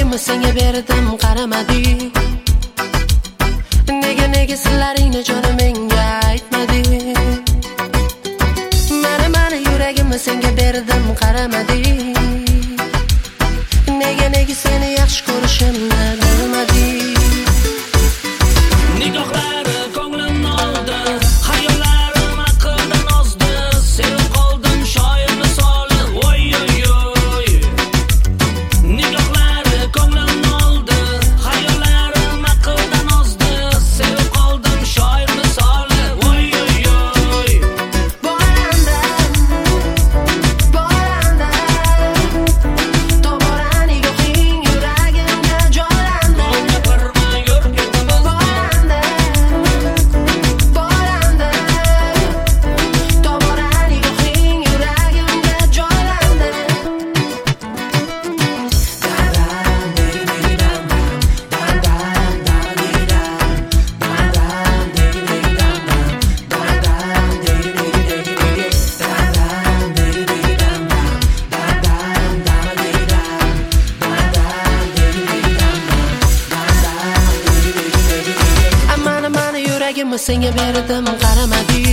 yuragimni senga berdim, qaramading. Nega sillaringni jonim menga aytmading. Mana yuragimni senga berdim, qaramading. Nega seni yaxshi ko'rishimni bilmading. Nigohlari ko'nglimni oldi, xayollarim aqldan ozdi. Sevib qoldim shoir misoli, voy oy oy. Nigohlari ko'nglimni oldi, xayollarim aqldan ozdi. Sevib qoldim shoir misoli, voy oy oy. Bolanda, tobora nigohing yuragimga joylandi. Gapirma yurgin Bolanda, tobora nigohing yuragimga joylandi. Mana yuragimni senga berdim, qaramading.